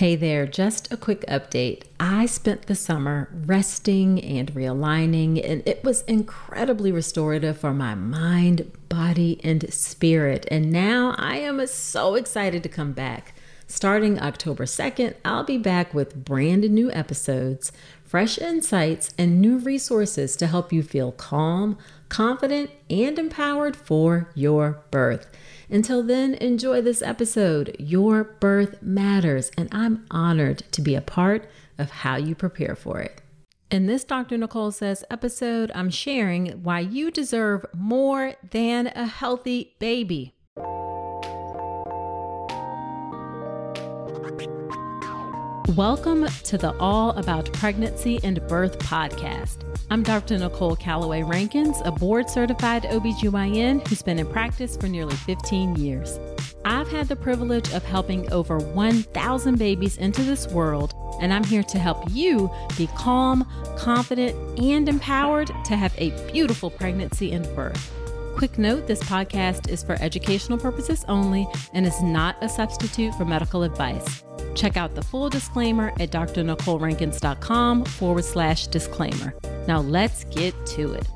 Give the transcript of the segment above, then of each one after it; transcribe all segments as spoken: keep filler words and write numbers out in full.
Hey there, just a quick update. I spent the summer resting and realigning, and it was incredibly restorative for my mind, body, and spirit. And now I am so excited to come back. Starting October second, I'll be back with brand new episodes, fresh insights, and new resources to help you feel calm, confident, and empowered for your birth. Until then, enjoy this episode. Your birth matters, and I'm honored to be a part of how you prepare for it. In this Doctor Nicole Says episode, I'm sharing why you deserve more than a healthy baby. Welcome to the All About Pregnancy and Birth podcast. I'm Doctor Nicole Calloway Rankins, a board-certified O B G Y N who's been in practice for nearly fifteen years. I've had the privilege of helping over one thousand babies into this world, and I'm here to help you be calm, confident, and empowered to have a beautiful pregnancy and birth. Quick note, this podcast is for educational purposes only and is not a substitute for medical advice. Check out the full disclaimer at drnicolerankins.com forward slash disclaimer. Now let's get to it.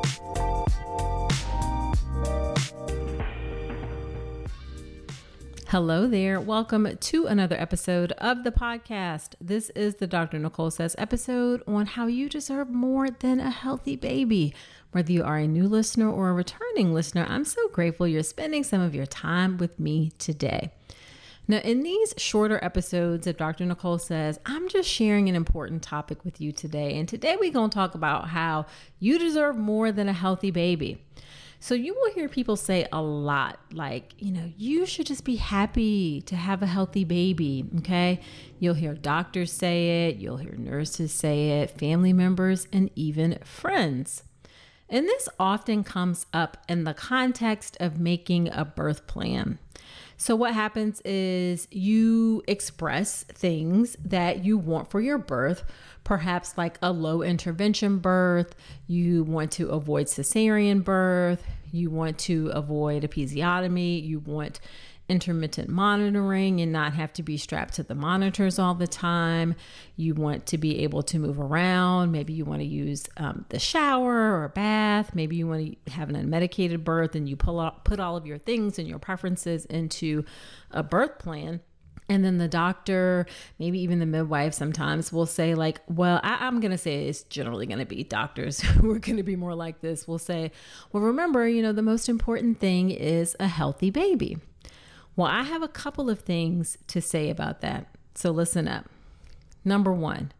Hello there. Welcome to another episode of the podcast. This is the Doctor Nicole Says episode on how you deserve more than a healthy baby. Whether you are a new listener or a returning listener, I'm so grateful you're spending some of your time with me today. Now, in these shorter episodes of Doctor Nicole Says, I'm just sharing an important topic with you today. And today we're going to talk about how you deserve more than a healthy baby. So you will hear people say a lot like, you know, you should just be happy to have a healthy baby, okay? You'll hear doctors say it, you'll hear nurses say it, family members, and even friends. And this often comes up in the context of making a birth plan. So what happens is you express things that you want for your birth, perhaps like a low intervention birth. You want to avoid cesarean birth. You want to avoid episiotomy. You want intermittent monitoring and not have to be strapped to the monitors all the time. You want to be able to move around. Maybe you want to use um, the shower or a bath. Maybe you want to have an unmedicated birth and you pull out, put all of your things and your preferences into a birth plan. And then the doctor, maybe even the midwife sometimes will say like, well, I, I'm going to say it's generally going to be doctors who are going to be more like this. Will say, well, remember, you know, the most important thing is a healthy baby. Well, I have a couple of things to say about that. So listen up. Number one,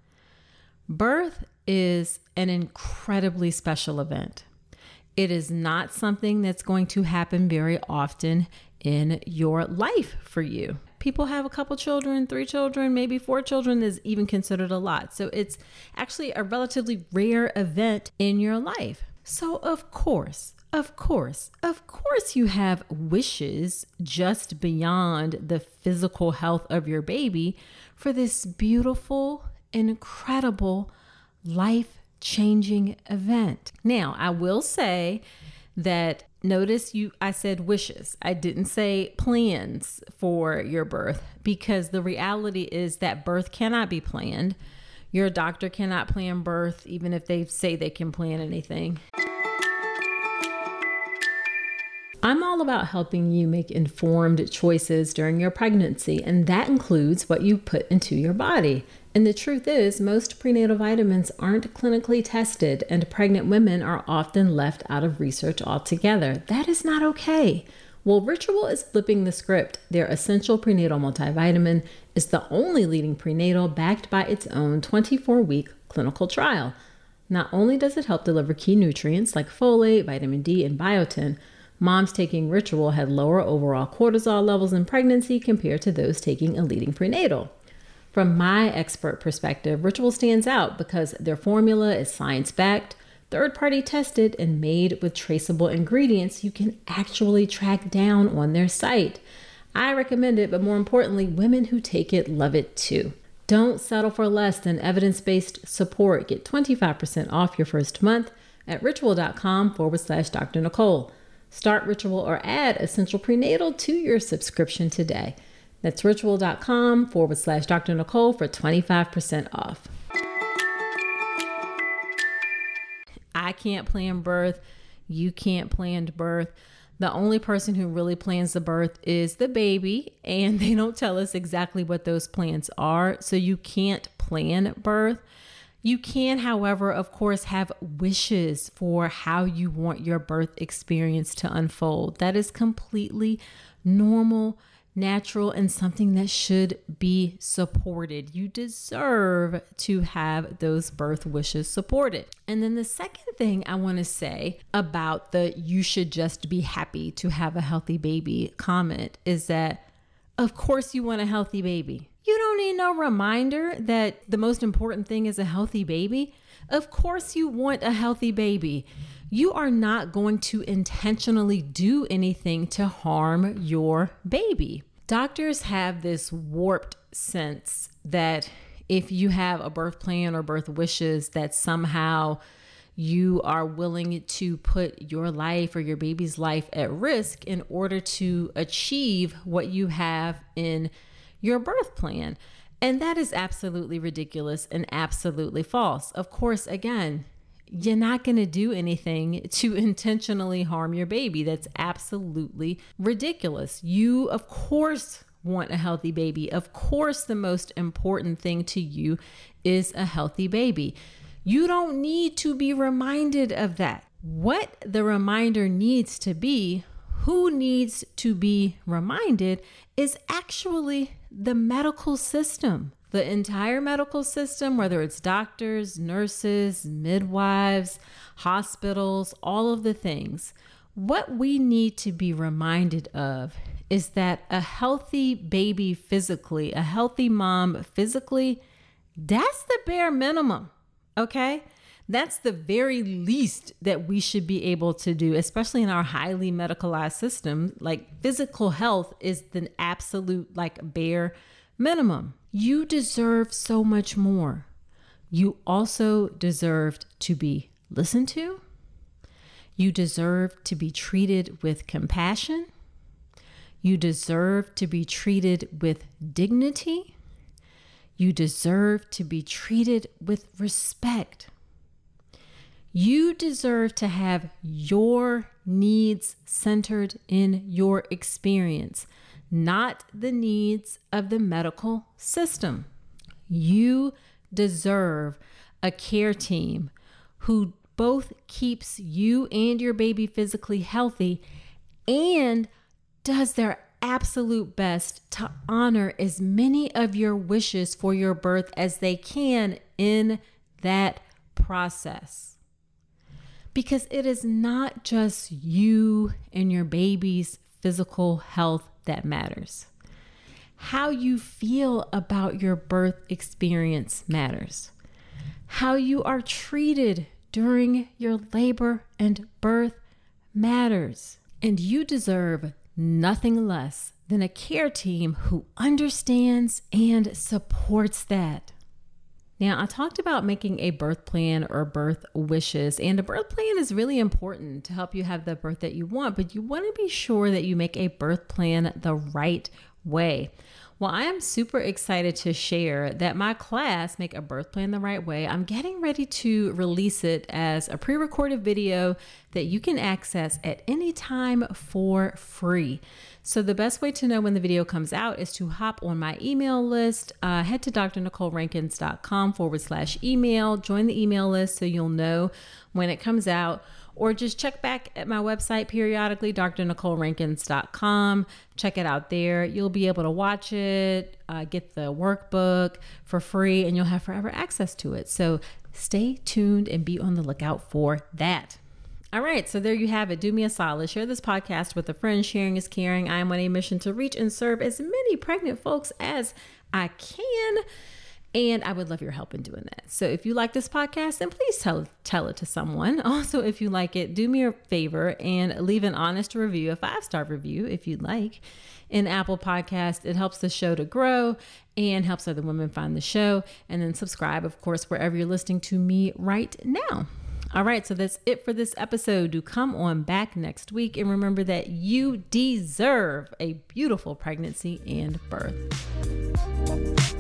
birth is an incredibly special event. It is not something that's going to happen very often in your life for you. People have a couple children, three children, maybe four children is even considered a lot. So it's actually a relatively rare event in your life. So of course, Of course, of course you have wishes just beyond the physical health of your baby for this beautiful, incredible, life-changing event. Now, I will say that notice you, I said wishes. I didn't say plans for your birth because the reality is that birth cannot be planned. Your doctor cannot plan birth, even if they say they can plan anything. I'm all about helping you make informed choices during your pregnancy, and that includes what you put into your body. And the truth is, most prenatal vitamins aren't clinically tested, and pregnant women are often left out of research altogether. That is not okay. Well, Ritual is flipping the script. Their essential prenatal multivitamin is the only leading prenatal backed by its own twenty-four week clinical trial. Not only does it help deliver key nutrients like folate, vitamin D, and biotin, moms taking Ritual had lower overall cortisol levels in pregnancy compared to those taking a leading prenatal. From my expert perspective, Ritual stands out because their formula is science-backed, third-party tested, and made with traceable ingredients you can actually track down on their site. I recommend it, but more importantly, women who take it love it too. Don't settle for less than evidence-based support. Get twenty-five percent off your first month at ritual.com forward slash Dr. Nicole. Start Ritual or add Essential Prenatal to your subscription today. That's ritual.com forward slash Dr. Nicole for twenty-five percent off. I can't plan birth. You can't plan birth. The only person who really plans the birth is the baby, and they don't tell us exactly what those plans are. So you can't plan birth. You can, however, of course, have wishes for how you want your birth experience to unfold. That is completely normal, natural, and something that should be supported. You deserve to have those birth wishes supported. And then the second thing I want to say about the "you should just be happy to have a healthy baby" comment is that, of course, you want a healthy baby. You don't need no reminder that the most important thing is a healthy baby. Of course, you want a healthy baby. You are not going to intentionally do anything to harm your baby. Doctors have this warped sense that if you have a birth plan or birth wishes, that somehow you are willing to put your life or your baby's life at risk in order to achieve what you have in your birth plan. And that is absolutely ridiculous and absolutely false. Of course, again, you're not going to do anything to intentionally harm your baby. That's absolutely ridiculous. You, of course, want a healthy baby. Of course, the most important thing to you is a healthy baby. You don't need to be reminded of that. What the reminder needs to be, who needs to be reminded, is actually the medical system. The entire medical system, whether it's doctors, nurses, midwives, hospitals, all of the things. What we need to be reminded of is that a healthy baby physically, a healthy mom physically, that's the bare minimum, okay? That's the very least that we should be able to do, especially in our highly medicalized system. Like, physical health is the absolute, like, bare minimum. You deserve so much more. You also deserve to be listened to. You deserve to be treated with compassion. You deserve to be treated with dignity. You deserve to be treated with respect. You deserve to have your needs centered in your experience, not the needs of the medical system. You deserve a care team who both keeps you and your baby physically healthy and does their absolute best to honor as many of your wishes for your birth as they can in that process. Because it is not just you and your baby's physical health that matters. How you feel about your birth experience matters. How you are treated during your labor and birth matters. And you deserve nothing less than a care team who understands and supports that. Now, I talked about making a birth plan or birth wishes, and a birth plan is really important to help you have the birth that you want, but you want to be sure that you make a birth plan the right way. Well, I am super excited to share that my class, Make a Birth Plan the Right Way, I'm getting ready to release it as a pre-recorded video that you can access at any time for free. So the best way to know when the video comes out is to hop on my email list. Uh, head to drnicolerankins.com forward slash email. Join the email list so you'll know when it comes out. Or just check back at my website periodically, d r nicole rankins dot com. Check it out there. You'll be able to watch it, uh, get the workbook for free, and you'll have forever access to it. So stay tuned and be on the lookout for that. All right, so there you have it. Do me a solid. Share this podcast with a friend. Sharing is caring. I am on a mission to reach and serve as many pregnant folks as I can. And I would love your help in doing that. So if you like this podcast, then please tell tell it to someone. Also, if you like it, do me a favor and leave an honest review, a five-star review if you'd like, in Apple Podcast. It helps the show to grow and helps other women find the show. And then subscribe, of course, wherever you're listening to me right now. All right, so that's it for this episode. Do come on back next week and remember that you deserve a beautiful pregnancy and birth.